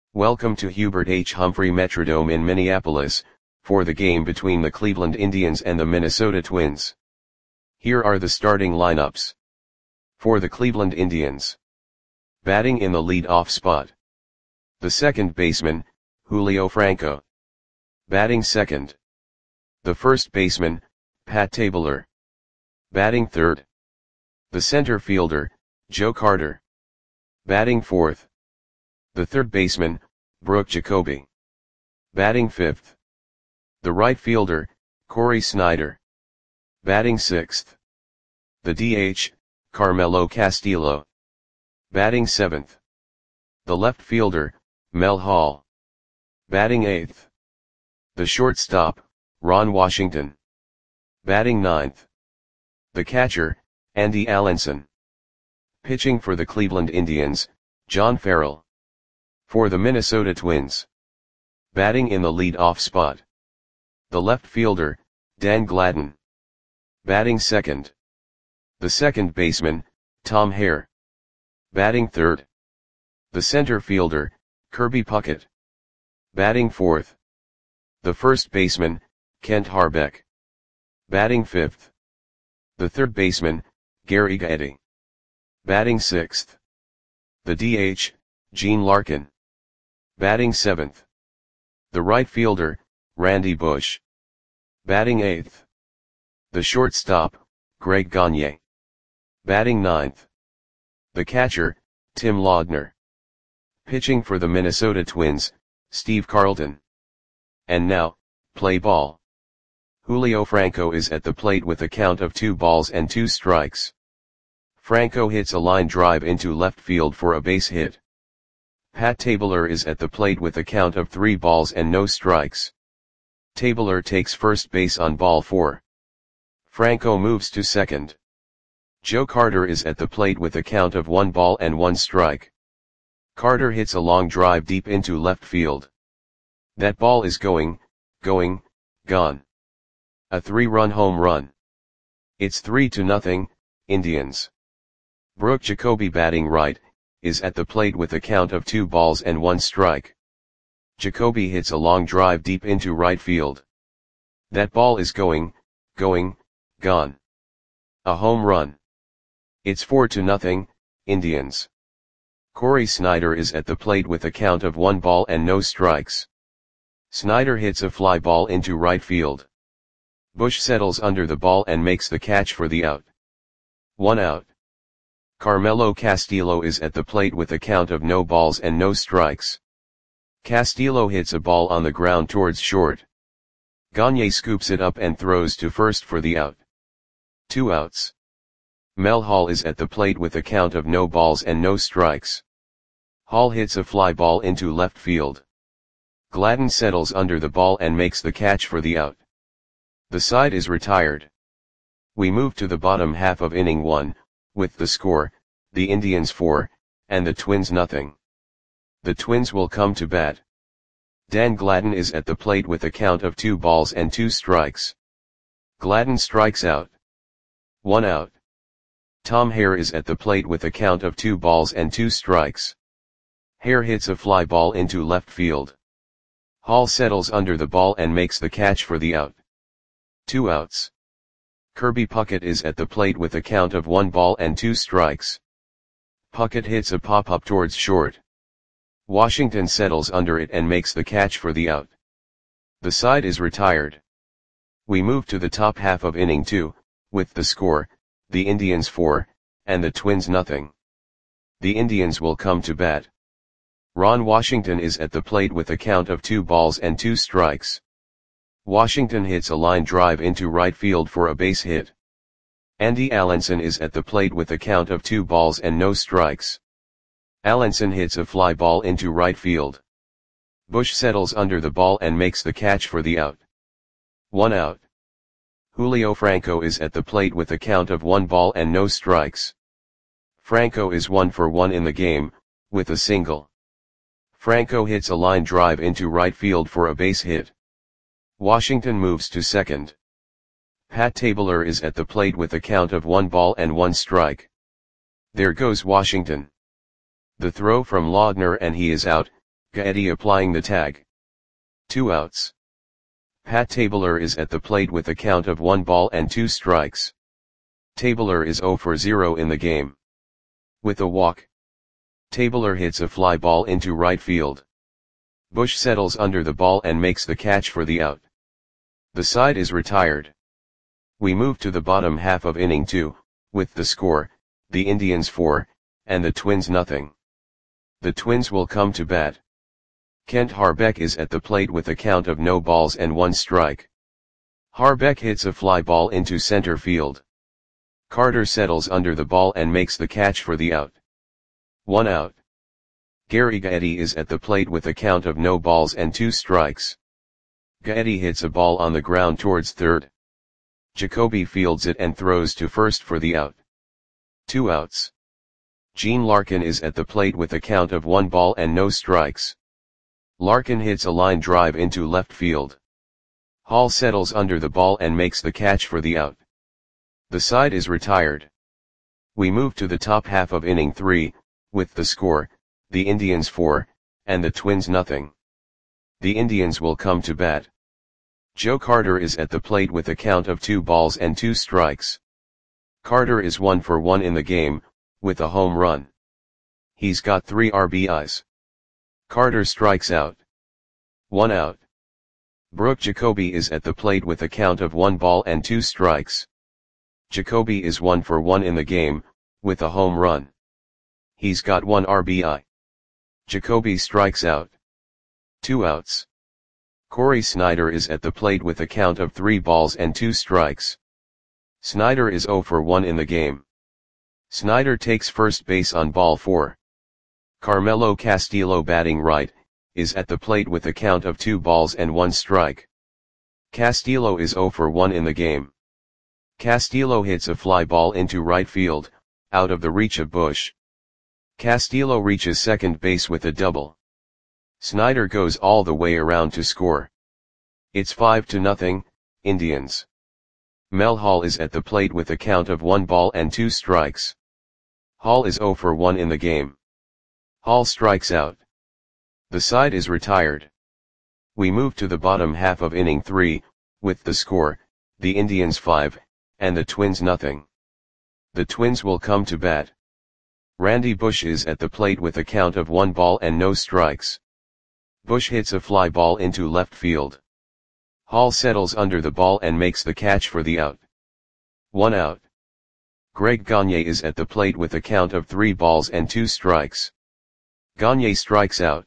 Welcome to Hubert H. Humphrey Metrodome in Minneapolis, for the game between the Cleveland Indians and the Minnesota Twins. Here are the starting lineups. For the Cleveland Indians. Batting in the lead-off spot. The second baseman, Julio Franco. Batting second. The first baseman, Pat Tabler. Batting third. The center fielder, Joe Carter. Batting fourth. The third baseman, Brooke Jacoby. Batting fifth. The right fielder, Cory Snyder. Batting sixth. The DH, Carmelo Castillo. Batting seventh. The left fielder, Mel Hall. Batting eighth. The shortstop, Ron Washington. Batting ninth. The catcher, Andy Allanson. Pitching for the Cleveland Indians, John Farrell. For the Minnesota Twins. Batting in the lead-off spot. The left fielder, Dan Gladden. Batting second. The second baseman, Tom Hare. Batting third. The center fielder, Kirby Puckett. Batting fourth. The first baseman, Kent Harbeck. Batting fifth. The third baseman, Gary Gaetti. Batting sixth. The DH, Gene Larkin. Batting seventh. The right fielder, Randy Bush. Batting eighth. The shortstop, Greg Gagne. Batting ninth. The catcher, Tim Laudner. Pitching for the Minnesota Twins, Steve Carlton. And now, play ball. Julio Franco is at the plate with a count of 2-2 Franco hits a line drive into left field for a base hit. Pat Tabler is at the plate with a count of 3-0. Tabler takes first base on ball 4. Franco moves to second. Joe Carter is at the plate with a count of 1-1. Carter hits a long drive deep into left field. That ball is gone. A 3-run home run. It's 3-0, Indians. Brooke Jacoby batting right, is at the plate with a count of 2-1. Jacoby hits a long drive deep into right field. That ball is gone. A home run. It's 4-0, Indians. Cory Snyder is at the plate with a count of 1-0. Snyder hits a fly ball into right field. Bush settles under the ball and makes the catch for the out. 1 out. Carmelo Castillo is at the plate with a count of 0-0. Castillo hits a ball on the ground towards short. Gagne scoops it up and throws to first for the out. 2 outs. Mel Hall is at the plate with a count of 0-0. Hall hits a fly ball into left field. Gladden settles under the ball and makes the catch for the out. The side is retired. We move to the bottom half of inning 1, with the score, the Indians 4, and the Twins nothing. The Twins will come to bat. Dan Gladden is at the plate with a count of 2-2. Gladden strikes out. 1 out. Tom Hare is at the plate with a count of 2-2. Hare hits a fly ball into left field. Hall settles under the ball and makes the catch for the out. 2 outs. Kirby Puckett is at the plate with a count of 1-2. Puckett hits a pop-up towards short. Washington settles under it and makes the catch for the out. The side is retired. We move to the top half of inning 2, with the score, the Indians 4, and the Twins nothing. The Indians will come to bat. Ron Washington is at the plate with a count of 2-2. Washington hits a line drive into right field for a base hit. Andy Allanson is at the plate with a count of 2-0. Allanson hits a fly ball into right field. Bush settles under the ball and makes the catch for the out. 1 out. Julio Franco is at the plate with a count of 1-0. Franco is 1 for 1 in the game, with a single. Franco hits a line drive into right field for a base hit. Washington moves to second. Pat Tabler is at the plate with a count of 1-1. There goes Washington. The throw from Laudner and he is out, Gaetti applying the tag. 2 outs. Pat Tabler is at the plate with a count of 1 ball and 2 strikes. Tabler is 0 for 0 in the game. With a walk, Tabler hits a fly ball into right field. Bush settles under the ball and makes the catch for the out. The side is retired. We move to the bottom half of inning 2, with the score, the Indians 4, and the Twins nothing. The Twins will come to bat. Kent Harbeck is at the plate with a count of no balls and 1 strike. Harbeck hits a fly ball into center field. Carter settles under the ball and makes the catch for the out. 1 out. Gary Gaetti is at the plate with a count of no balls and 2 strikes. Gaetti hits a ball on the ground towards third. Jacoby fields it and throws to first for the out. 2 outs. Gene Larkin is at the plate with a count of 1 ball and no strikes. Larkin hits a line drive into left field. Hall settles under the ball and makes the catch for the out. The side is retired. We move to the top half of inning 3, with the score, the Indians 4, and the Twins nothing. The Indians will come to bat. Joe Carter is at the plate with a count of 2 balls and 2 strikes. Carter is 1 for 1 in the game, with a home run. He's got 3 RBIs. Carter strikes out. 1 out. Brooke Jacoby is at the plate with a count of 1 ball and 2 strikes. Jacoby is 1 for 1 in the game, with a home run. He's got 1 RBI. Jacoby strikes out. 2 outs. Corey Snyder is at the plate with a count of 3 balls and 2 strikes. Snyder is 0 for 1 in the game. Snyder takes first base on ball 4. Carmelo Castillo batting right, is at the plate with a count of 2 balls and 1 strike. Castillo is 0 for 1 in the game. Castillo hits a fly ball into right field, out of the reach of Bush. Castillo reaches second base with a double. Snyder goes all the way around to score. It's 5-0, Indians. Mel Hall is at the plate with a count of 1 ball and 2 strikes. Hall is 0 for 1 in the game. Hall strikes out. The side is retired. We move to the bottom half of inning 3, with the score, the Indians 5, and the Twins nothing. The Twins will come to bat. Randy Bush is at the plate with a count of 1 ball and no strikes. Bush hits a fly ball into left field. Hall settles under the ball and makes the catch for the out. 1 out. Greg Gagne is at the plate with a count of 3 balls and 2 strikes. Gagne strikes out.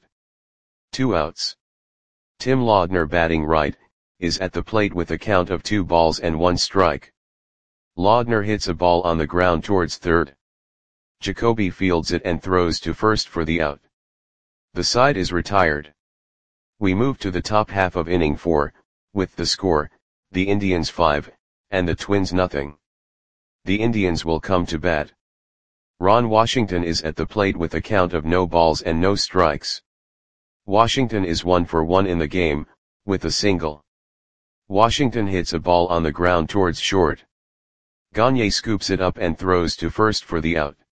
2 outs. Tim Laudner batting right, is at the plate with a count of 2 balls and 1 strike. Laudner hits a ball on the ground towards third. Jacoby fields it and throws to first for the out. The side is retired. We move to the top half of inning 4, with the score, the Indians 5, and the Twins nothing. The Indians will come to bat. Ron Washington is at the plate with a count of no balls and no strikes. Washington is 1 for 1 in the game, with a single. Washington hits a ball on the ground towards short. Gagne scoops it up and throws to first for the out.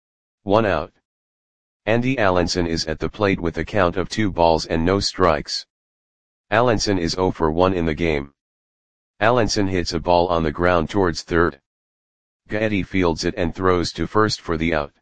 1 out. Andy Allenson is at the plate with a count of 2 balls and no strikes. Allenson is 0 for 1 in the game. Allenson hits a ball on the ground towards third. Gaetti fields it and throws to first for the out.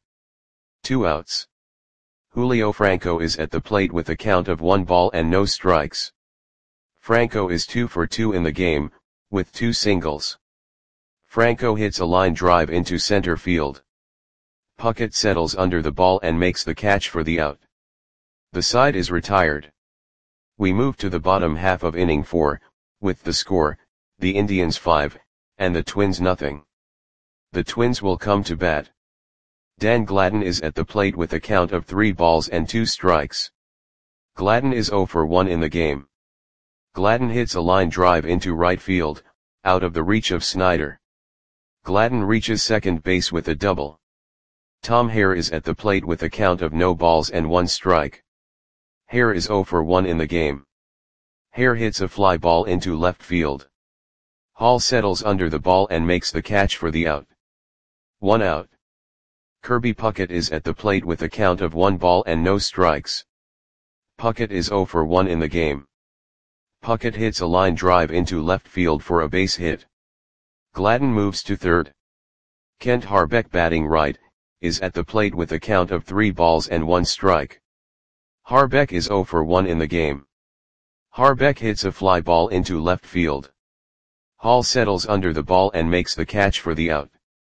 2 outs. Julio Franco is at the plate with a count of 1 ball and no strikes. Franco is 2 for 2 in the game, with 2 singles. Franco hits a line drive into center field. Puckett settles under the ball and makes the catch for the out. The side is retired. We move to the bottom half of inning 4, with the score, the Indians 5, and the Twins nothing. The Twins will come to bat. Dan Gladden is at the plate with a count of 3 balls and 2 strikes. Gladden is 0 for 1 in the game. Gladden hits a line drive into right field, out of the reach of Snyder. Gladden reaches second base with a double. Tom Hare is at the plate with a count of no balls and 1 strike. Hare is 0 for 1 in the game. Hare hits a fly ball into left field. Hall settles under the ball and makes the catch for the out. 1 out. Kirby Puckett is at the plate with a count of 1 ball and no strikes. Puckett is 0 for 1 in the game. Puckett hits a line drive into left field for a base hit. Gladden moves to third. Kent Harbeck, batting right, is at the plate with a count of 3 balls and 1 strike. Harbeck is 0 for 1 in the game. Harbeck hits a fly ball into left field. Hall settles under the ball and makes the catch for the out.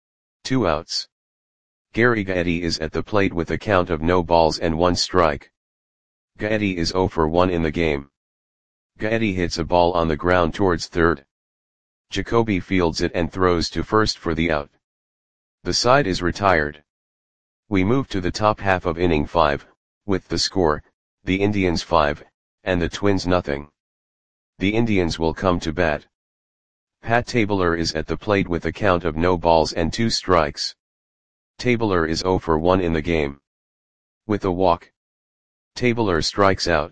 2 outs. Gary Gaetti is at the plate with a count of no balls and 1 strike. Gaetti is 0 for 1 in the game. Gaetti hits a ball on the ground towards third. Jacoby fields it and throws to first for the out. The side is retired. We move to the top half of inning 5, with the score, the Indians 5, and the Twins nothing. The Indians will come to bat. Pat Tabler is at the plate with a count of no balls and 2 strikes. Tabler is 0 for 1 in the game. With a walk, Tabler strikes out.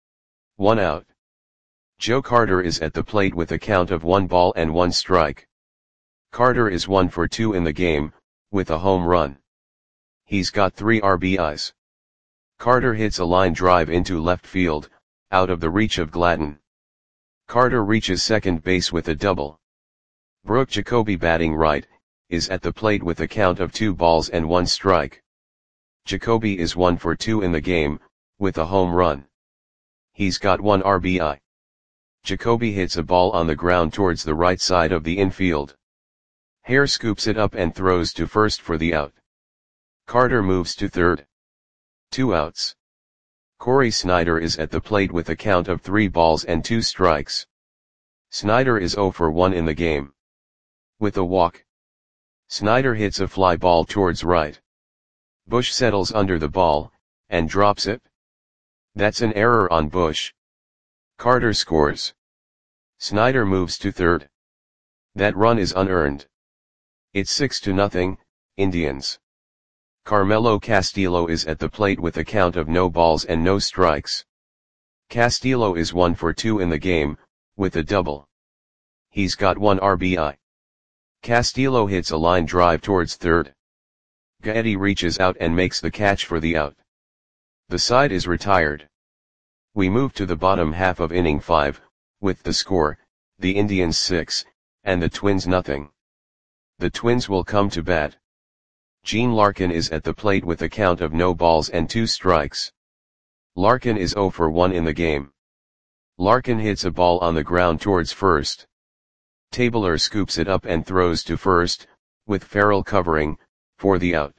1 out. Joe Carter is at the plate with a count of 1 ball and 1 strike. Carter is 1 for 2 in the game, with a home run. He's got 3 RBIs. Carter hits a line drive into left field, out of the reach of Gladden. Carter reaches second base with a double. Brooke Jacoby, batting right, is at the plate with a count of 2 balls and 1 strike. Jacoby is 1 for 2 in the game, with a home run. He's got 1 RBI. Jacoby hits a ball on the ground towards the right side of the infield. Hare scoops it up and throws to first for the out. Carter moves to third. 2 outs. Corey Snyder is at the plate with a count of 3 balls and 2 strikes. Snyder is 0 for 1 in the game. With a walk, Snyder hits a fly ball towards right. Bush settles under the ball, and drops it. That's an error on Bush. Carter scores. Snyder moves to third. That run is unearned. It's 6-0, Indians. Carmelo Castillo is at the plate with a count of no balls and no strikes. Castillo is 1 for 2 in the game, with a double. He's got 1 RBI. Castillo hits a line drive towards third. Gaetti reaches out and makes the catch for the out. The side is retired. We move to the bottom half of inning 5, with the score, the Indians 6, and the Twins nothing. The Twins will come to bat. Gene Larkin is at the plate with a count of no balls and 2 strikes. Larkin is 0 for 1 in the game. Larkin hits a ball on the ground towards first. Tabler scoops it up and throws to first, with Farrell covering, for the out.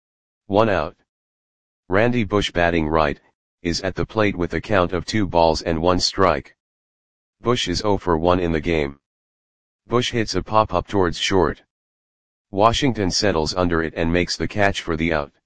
1 out. Randy Bush, batting right, is at the plate with a count of 2 balls and 1 strike. Bush is 0 for 1 in the game. Bush hits a pop-up towards short. Washington settles under it and makes the catch for the out.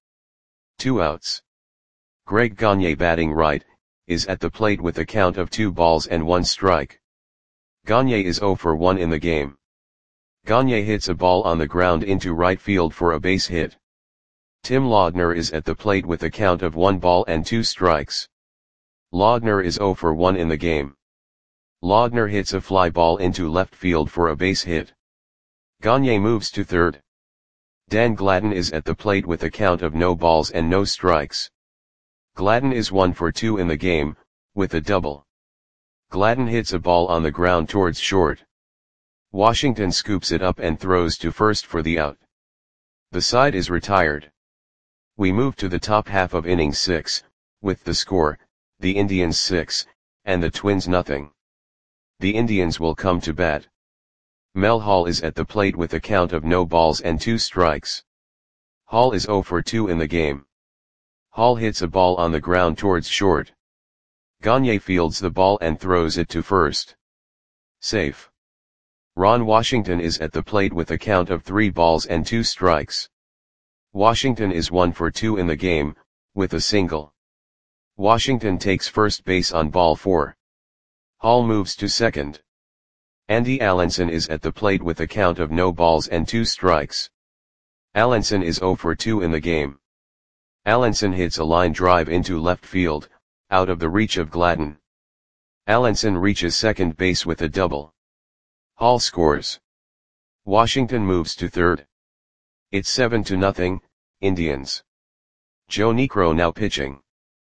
2 outs. Greg Gagne, batting right, is at the plate with a count of 2 balls and 1 strike. Gagne is 0 for 1 in the game. Gagne hits a ball on the ground into right field for a base hit. Tim Laudner is at the plate with a count of 1 ball and 2 strikes. Laudner is 0 for 1 in the game. Laudner hits a fly ball into left field for a base hit. Gagne moves to third. Dan Gladden is at the plate with a count of no balls and no strikes. Gladden is 1 for 2 in the game, with a double. Gladden hits a ball on the ground towards short. Washington scoops it up and throws to first for the out. The side is retired. We move to the top half of inning 6, with the score, the Indians 6, and the Twins nothing. The Indians will come to bat. Mel Hall is at the plate with a count of no balls and 2 strikes. Hall is 0 for 2 in the game. Hall hits a ball on the ground towards short. Gagne fields the ball and throws it to first. Safe. Ron Washington is at the plate with a count of 3 balls and 2 strikes. Washington is 1 for 2 in the game, with a single. Washington takes first base on ball 4. Hall moves to second. Andy Allenson is at the plate with a count of no balls and 2 strikes. Allenson is 0 for 2 in the game. Allenson hits a line drive into left field, out of the reach of Gladden. Allenson reaches second base with a double. Hall scores. Washington moves to third. It's 7-0, Indians. Joe Niekro now pitching.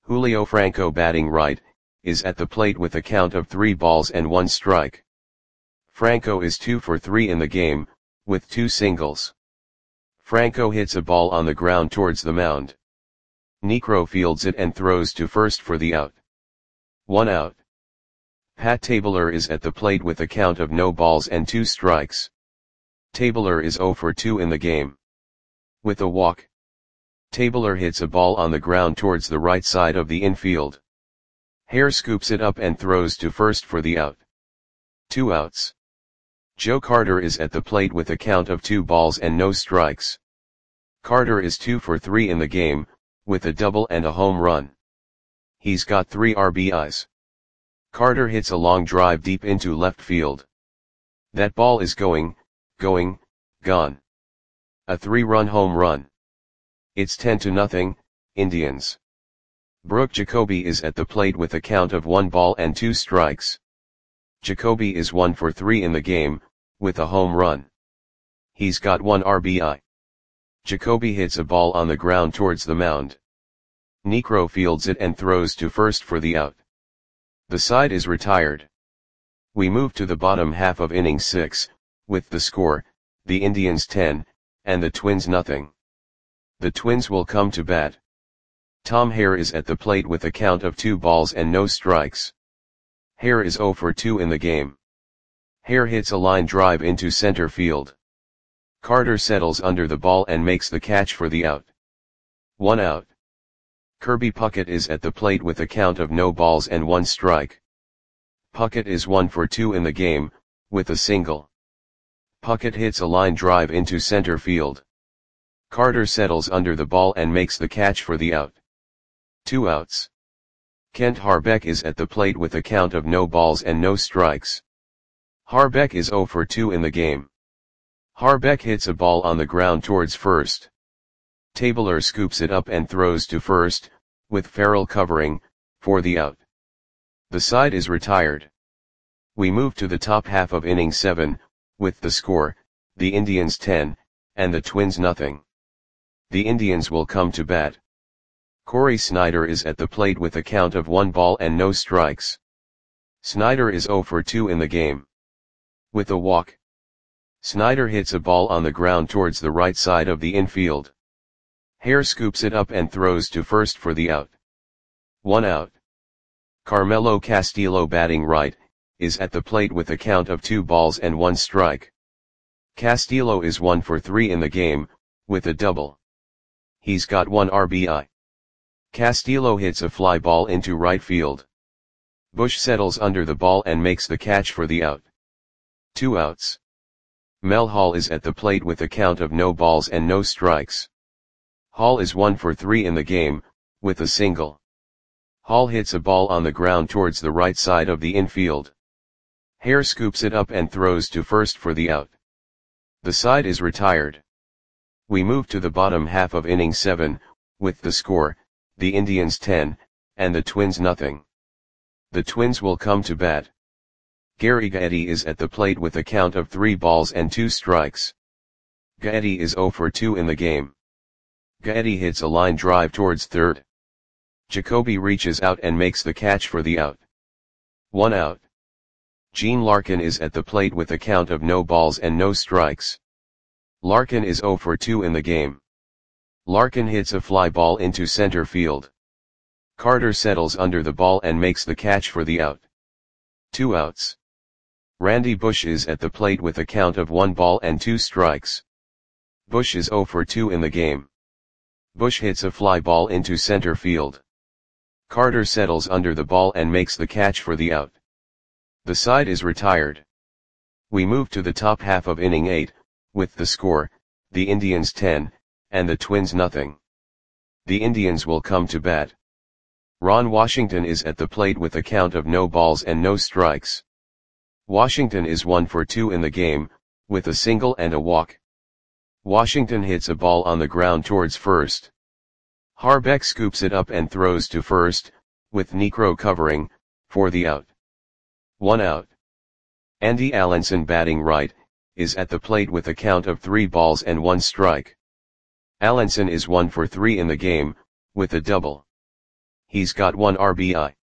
Julio Franco batting right, is at the plate with a count of 3 balls and 1 strike. Franco is 2 for 3 in the game, with 2 singles. Franco hits a ball on the ground towards the mound. Niekro fields it and throws to first for the out. 1 out. Pat Tabler is at the plate with a count of no balls and 2 strikes. Tabler is 0 for 2 in the game. With a walk, Tabler hits a ball on the ground towards the right side of the infield. Hare scoops it up and throws to first for the out. 2 outs. Joe Carter is at the plate with a count of 2 balls and no strikes. Carter is 2 for 3 in the game, with a double and a home run. He's got 3 RBIs. Carter hits a long drive deep into left field. That ball is gone. A 3-run home run. It's 10-0, Indians. Brooke Jacoby is at the plate with a count of 1 ball and 2 strikes. Jacoby is 1 for 3 in the game, with a home run. He's got 1 RBI. Jacoby hits a ball on the ground towards the mound. Niekro fields it and throws to first for the out. The side is retired. We move to the bottom half of inning 6, with the score, the Indians 10, and the Twins nothing. The Twins will come to bat. Tom Hare is at the plate with a count of 2 balls and no strikes. Hare is 0 for 2 in the game. Hare hits a line drive into center field. Carter settles under the ball and makes the catch for the out. 1 out. Kirby Puckett is at the plate with a count of no balls and 1 strike. Puckett is 1 for 2 in the game, with a single. Puckett hits a line drive into center field. Carter settles under the ball and makes the catch for the out. 2 outs. Kent Harbeck is at the plate with a count of no balls and no strikes. Harbeck is 0 for 2 in the game. Harbeck hits a ball on the ground towards first. Tabler scoops it up and throws to first, with Farrell covering, for the out. The side is retired. We move to the top half of inning 7, with the score, the Indians 10, and the Twins nothing. The Indians will come to bat. Corey Snyder is at the plate with a count of 1 ball and no strikes. Snyder is 0 for 2 in the game. With a walk, Snyder hits a ball on the ground towards the right side of the infield. Hare scoops it up and throws to first for the out. 1 out. Carmelo Castillo batting right, is at the plate with a count of 2 balls and 1 strike. Castillo is 1 for 3 in the game, with a double. He's got 1 RBI. Castillo hits a fly ball into right field. Bush settles under the ball and makes the catch for the out. 2 outs. Mel Hall is at the plate with a count of no balls and no strikes. Hall is 1 for 3 in the game, with a single. Hall hits a ball on the ground towards the right side of the infield. Hare scoops it up and throws to first for the out. The side is retired. We move to the bottom half of inning 7, with the score, the Indians 10, and the Twins nothing. The Twins will come to bat. Gary Gaetti is at the plate with a count of 3 balls and 2 strikes. Gaetti is 0 for 2 in the game. Gaetti hits a line drive towards third. Jacoby reaches out and makes the catch for the out. 1 out. Gene Larkin is at the plate with a count of no balls and no strikes. Larkin is 0 for 2 in the game. Larkin hits a fly ball into center field. Carter settles under the ball and makes the catch for the out. 2 outs. Randy Bush is at the plate with a count of 1 ball and 2 strikes. Bush is 0 for 2 in the game. Bush hits a fly ball into center field. Carter settles under the ball and makes the catch for the out. The side is retired. We move to the top half of inning 8, with the score, the Indians 10, and the Twins nothing. The Indians will come to bat. Ron Washington is at the plate with a count of no balls and no strikes. Washington is 1 for 2 in the game, with a single and a walk. Washington hits a ball on the ground towards first. Harbeck scoops it up and throws to first, with Niekro covering, for the out. 1 out. Andy Allenson batting right, is at the plate with a count of 3 balls and 1 strike. Allenson is 1 for 3 in the game, with a double. He's got 1 RBI.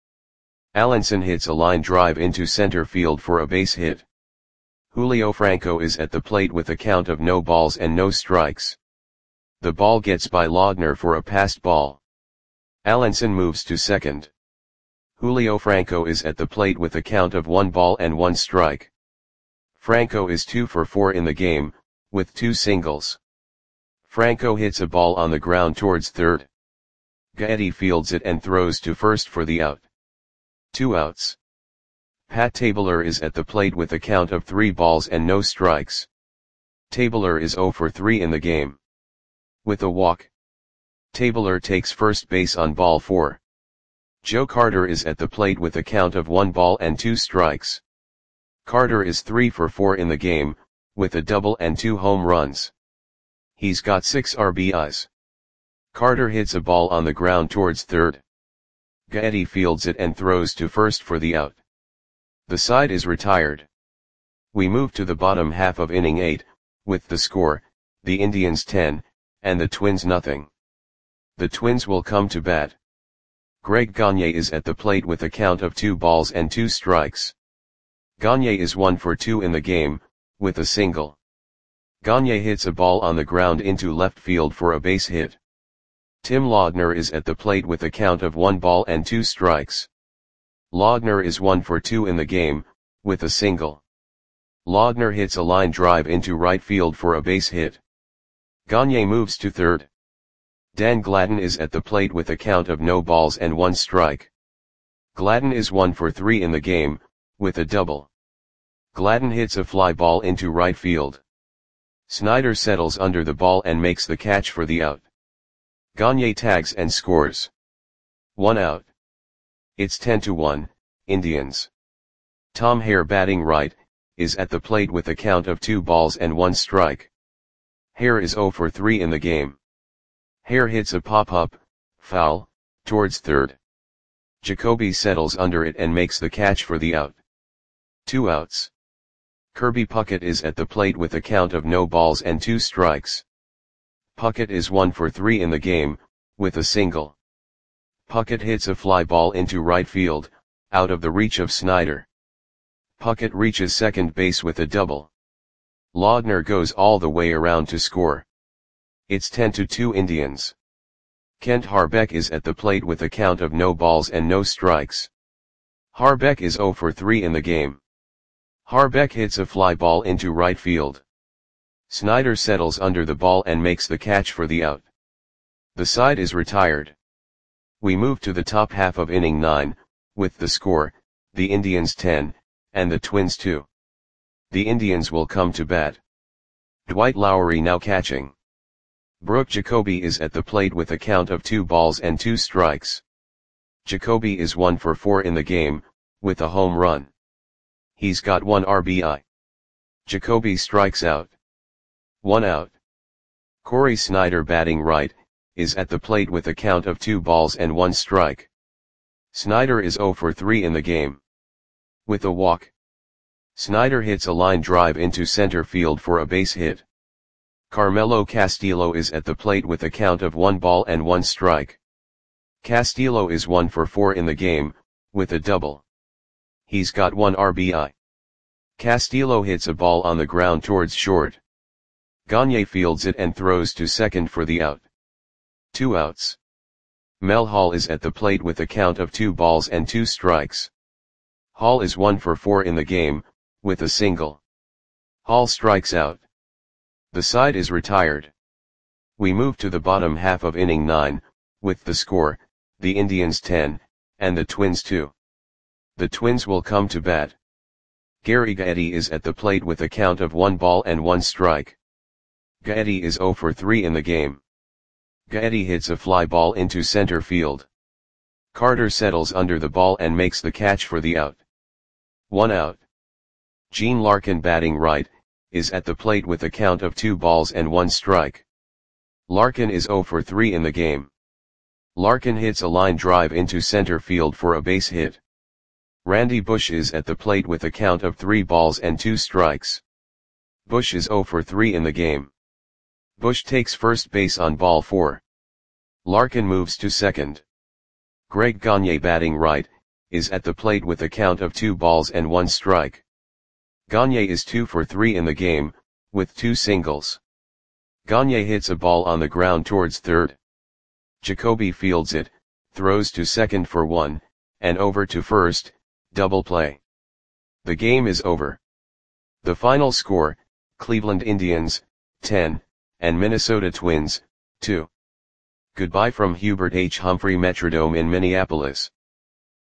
Alonso hits a line drive into center field for a base hit. Julio Franco is at the plate with a count of no balls and no strikes. The ball gets by Laudner for a passed ball. Alonso moves to second. Julio Franco is at the plate with a count of 1 ball and 1 strike. Franco is 2 for 4 in the game, with 2 singles. Franco hits a ball on the ground towards third. Gaetti fields it and throws to first for the out. 2 outs. Pat Tabler is at the plate with a count of 3 balls and no strikes. Tabler is 0 for 3 in the game. With a walk, Tabler takes first base on ball 4. Joe Carter is at the plate with a count of 1 ball and 2 strikes. Carter is 3 for 4 in the game, with a double and 2 home runs. He's got 6 RBIs. Carter hits a ball on the ground towards third. Gaetti fields it and throws to first for the out. The side is retired. We move to the bottom half of inning 8, with the score, the Indians 10, and the Twins nothing. The Twins will come to bat. Greg Gagne is at the plate with a count of 2 balls and 2 strikes. Gagne is 1 for 2 in the game, with a single. Gagne hits a ball on the ground into left field for a base hit. Tim Laudner is at the plate with a count of 1 ball and 2 strikes. Laudner is 1 for 2 in the game, with a single. Laudner hits a line drive into right field for a base hit. Gagne moves to third. Dan Gladden is at the plate with a count of no balls and 1 strike. Gladden is 1 for 3 in the game, with a double. Gladden hits a fly ball into right field. Snyder settles under the ball and makes the catch for the out. Gagne tags and scores. 1 out. It's 10-1, Indians. Tom Hare batting right, is at the plate with a count of 2 balls and 1 strike. Hare is 0 for 3 in the game. Hare hits a pop-up, foul, towards third. Jacoby settles under it and makes the catch for the out. 2 outs. Kirby Puckett is at the plate with a count of no balls and 2 strikes. Puckett is 1 for 3 in the game, with a single. Puckett hits a fly ball into right field, out of the reach of Snyder. Puckett reaches second base with a double. Laudner goes all the way around to score. It's 10-2 Indians. Kent Harbeck is at the plate with a count of no balls and no strikes. Harbeck is 0 for 3 in the game. Harbeck hits a fly ball into right field. Snyder settles under the ball and makes the catch for the out. The side is retired. We move to the top half of inning 9, with the score, the Indians 10, and the Twins 2. The Indians will come to bat. Dwight Lowery now catching. Brooke Jacoby is at the plate with a count of 2 balls and 2 strikes. Jacoby is 1 for 4 in the game, with a home run. He's got 1 RBI. Jacoby strikes out. 1 out. Corey Snyder batting right, is at the plate with a count of 2 balls and 1 strike. Snyder is 0 for 3 in the game. With a walk, Snyder hits a line drive into center field for a base hit. Carmelo Castillo is at the plate with a count of 1 ball and 1 strike. Castillo is 1 for 4 in the game, with a double. He's got 1 RBI. Castillo hits a ball on the ground towards short. Gagne fields it and throws to second for the out. 2 outs. Mel Hall is at the plate with a count of 2 balls and 2 strikes. Hall is 1 for 4 in the game, with a single. Hall strikes out. The side is retired. We move to the bottom half of inning 9, with the score, the Indians 10, and the Twins 2. The Twins will come to bat. Gary Gaetti is at the plate with a count of 1 ball and 1 strike. Gaetti is 0 for 3 in the game. Gaetti hits a fly ball into center field. Carter settles under the ball and makes the catch for the out. 1 out. Gene Larkin batting right, is at the plate with a count of 2 balls and 1 strike. Larkin is 0 for 3 in the game. Larkin hits a line drive into center field for a base hit. Randy Bush is at the plate with a count of 3 balls and 2 strikes. Bush is 0 for 3 in the game. Bush takes first base on ball 4. Larkin moves to second. Greg Gagne batting right, is at the plate with a count of 2 balls and 1 strike. Gagne is 2 for 3 in the game, with 2 singles. Gagne hits a ball on the ground towards third. Jacoby fields it, throws to second for 1, and over to first, double play. The game is over. The final score, Cleveland Indians, 10, and Minnesota Twins, 2. Goodbye from Hubert H. Humphrey Metrodome in Minneapolis.